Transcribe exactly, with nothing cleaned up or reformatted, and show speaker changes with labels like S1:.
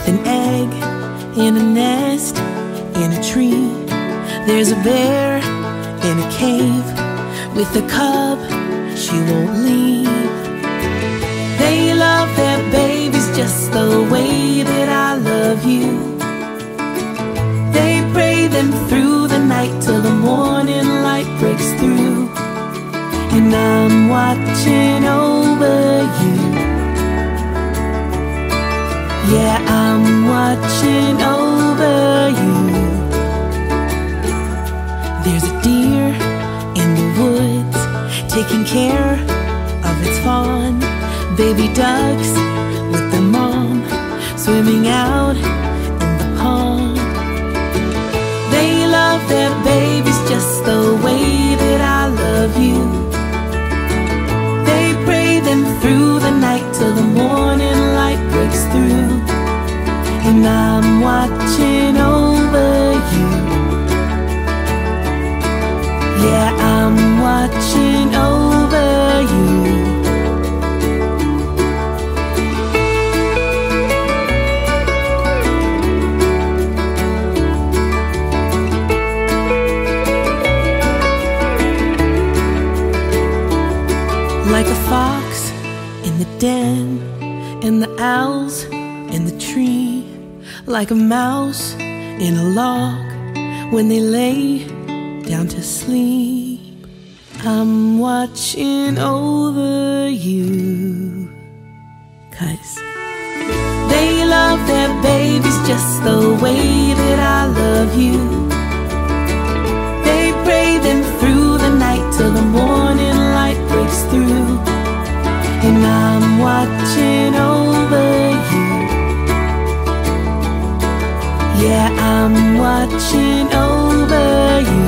S1: With an egg in a nest in a tree, there's a bear in a cave with a cub she won't leave. They love their babies just the way that I love you. They pray them through the night till the morning light breaks through. And I'm watching over you. Yeah, I'm watching over you. There's a deer in the woods taking care of its fawn. Baby ducks with their mom swimming out in the pond. They love their babies just the way that I love you. They pray them through the night till the morning light breaks through. And I'm watching over you. Yeah, I'm watching over you. Like a fox in the den, and the owls in the tree. Like a mouse in a log when they lay down to sleep. I'm watching over you. 'Cause they love their babies just the way that I love you. They pray them through the night till the morning light breaks through. And I'm watching over you. Yeah, I'm watching over you.